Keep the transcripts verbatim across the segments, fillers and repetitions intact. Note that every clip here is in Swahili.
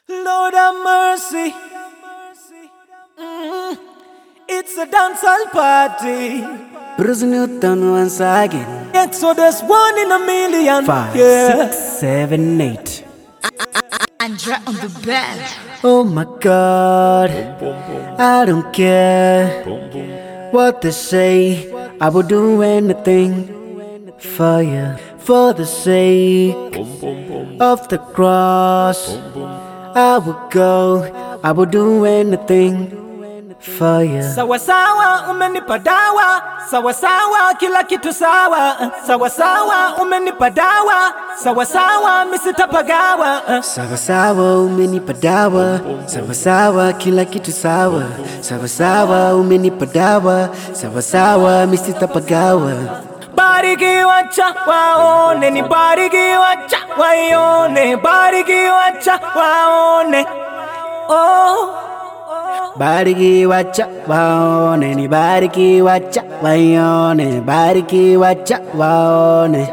Lord have mercy. Mm, it's a dancehall party. Bruce Newton once again. Exodus one in a million. Five, yeah. six, seven, eight. Andra on the bed. Oh my God, I don't care what they say. I will do anything for you, for the sake of the cross. I will go, I will do anything for you. Sawa sawa umenipa dawa, sawa sawa kila kitu sawa, sawa sawa umenipa dawa, sawa sawa misitapagawa. Sawa sawa umenipa dawa, sawa sawa kila kitu sawa, sawa sawa umenipa dawa, sawa sawa misitapagawa. Bariki wacha waone, ni bariki wacha waione, bariki wacha waone. Oh, bariki wacha waone, ni bariki wacha waione, bariki wacha waone.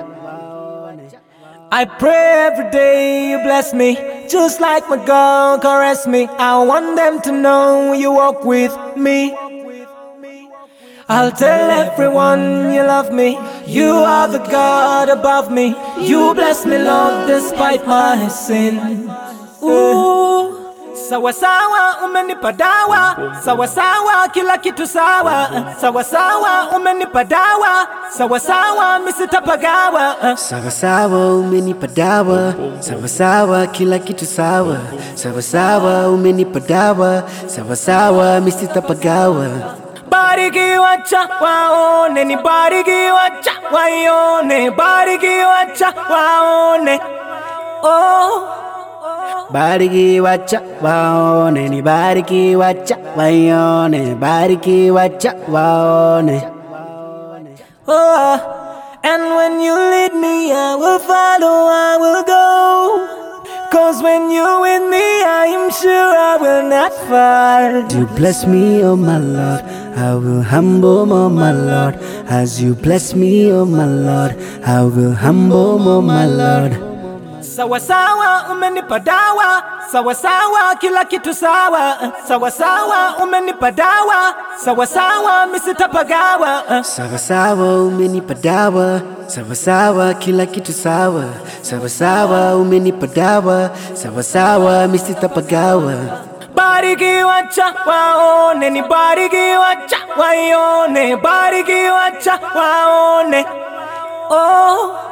I pray every day you bless me, just like my God caress me. I want them to know you walk with me. I'll tell everyone you love me. You are the God above me. You bless me, Lord, despite my sin. Ooh. Sawa sawa umenipa dawa, sawa sawa kila kitu sawa, sawa sawa umenipa dawa, sawa sawa misitapagawa. Sawa sawa umenipa dawa, sawa sawa kila kitu sawa, sawa sawa umenipa dawa, sawa sawa misitapagawa. Bariki wacha waone, ni bariki wacha waione, bariki wacha waone. Oh, bariki wacha waone, ni bariki wacha waione, bariki wacha waone. Oh, and when you lead me, I will follow, I will go. Cause when you're with me, I am sure I will not fall. You bless me, oh my Lord, I will humble, oh my Lord. As you bless me, oh my Lord, I will humble, oh my Lord. Sawa sawa umenipa dawa, sawa sawa kila kitu sawa, sawa sawa umenipa dawa, sawa sawa misitapagawa. Sawa sawa umenipa dawa, sawa sawa kila kitu sawa, sawa sawa umenipa dawa, sawa sawa misitapagawa. Bariki wacha waone, ni bariki wacha waione, bariki wacha waone. Oh,